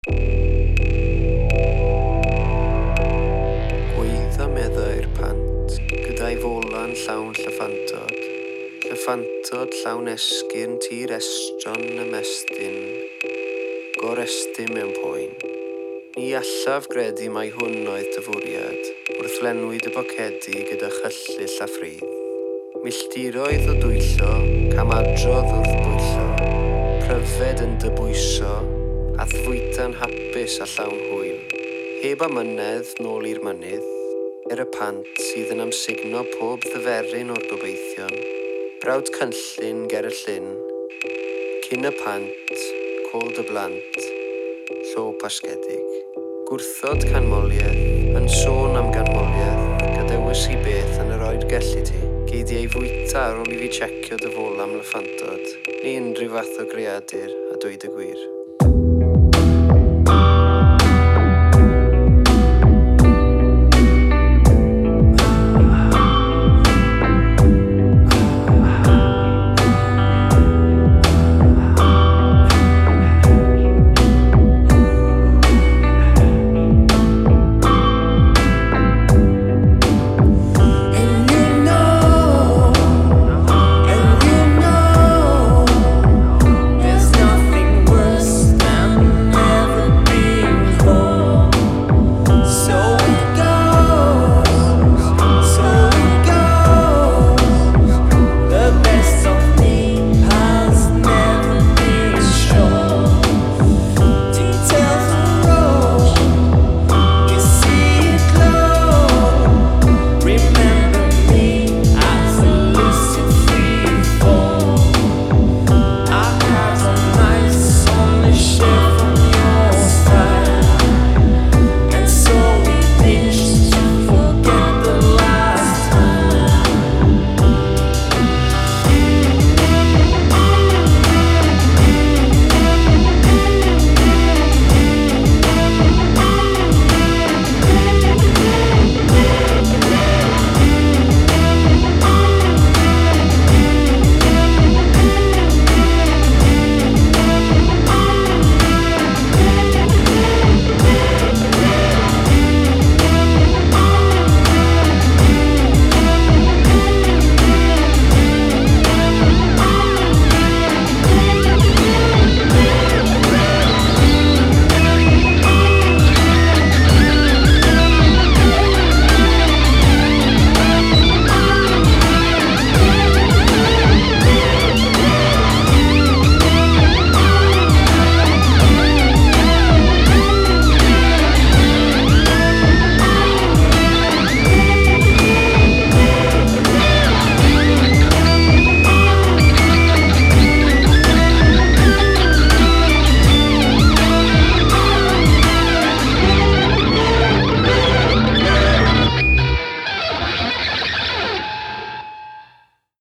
Gweiddo meddai'r pant, gyda'i folan llawn llyffantod. Llyffantod llawn esgyrn tir estron ymestyn, gorestyn mewn poen. Ni allaf gredu mai hwn oedd dyfwriad, wrth lenwyd y bocedi gyda chyllyll a ffridd. Milltiroedd o dwyllo, camadrodd wrth bwyllo, pryfed yn dybwyso, a thfwyta'n hapus a llawn hwyl. Heb amynedd nôl i'r mynydd, y pant sydd yn amsugno pob ddyferyn o'r gobeithion, brawd cynllun ger y llyn, cyn y pant, cold y blant, llo pasgedig. Gwrthod canmoliaeth, yn sôn am ganmoliaeth, gadewis i beth yn yr oed gellu ti. Geidi ei fwyta ar ôl i fi checio dy fol am lyffantod, ni unrhyw fath o greadur, a dweud y gwir.